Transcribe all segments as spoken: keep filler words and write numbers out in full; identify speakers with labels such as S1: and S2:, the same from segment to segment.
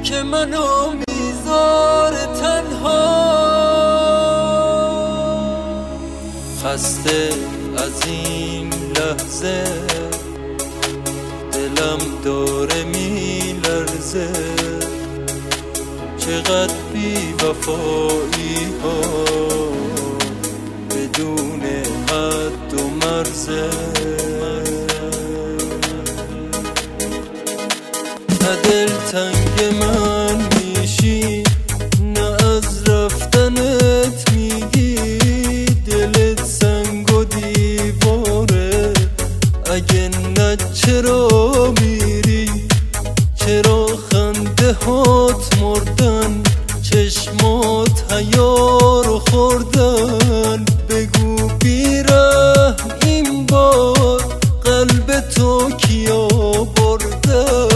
S1: که منو میذاره تنها. خسته از این لحظه دلم داره میلرزه، چقدر بی وفایی ها بدون حد و مرزه. نه دلتنگ من میشی نه از رفتنت میگی، دلت سنگ و دیواره، اگه نه چرا میری؟ چرا خنده هات مردن، چشمات حیا رو خوردن؟ بگو بیره این بار قلب تو کیا بردن؟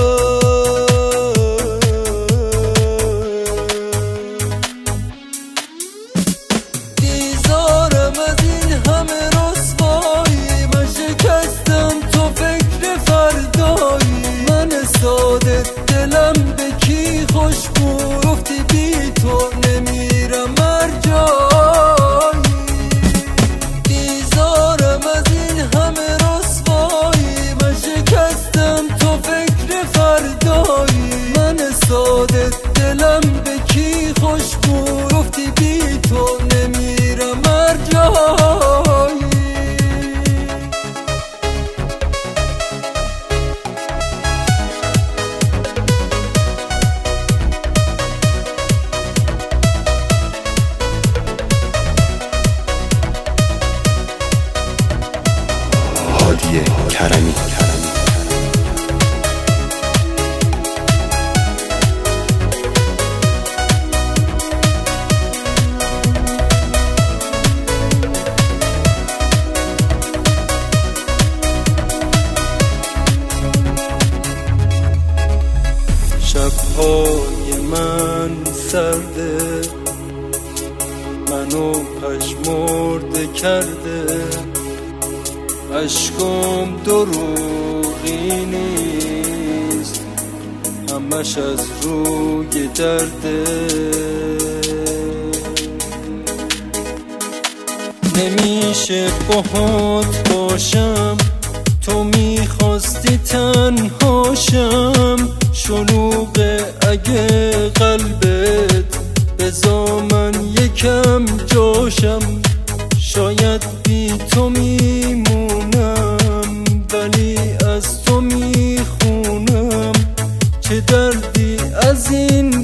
S1: بیزارم از این همه رسوایی، من شکستم تو فکر فردایی. من ساده دلم به کی خوشبو، گفتی بی تو نمیرم هر جایی. بیزارم از این همه رسوایی، من شکستم تو فکر فردایی. من ساده دلم به کی خوشبو، گفتی بی تو نمیرم هر جایی.
S2: هادی کرمی.
S1: شبهای من سرده، منو پژمرده کرده، عشقم دروغی نیست، همش از روی درده. نمیشه باهات باشم، تو میخواستی تنهاشم. شلوغه اگه قلبت بذار من یکم جاشم. شاید بی تو میمونم ولی از تو میخونم، چه دردی از این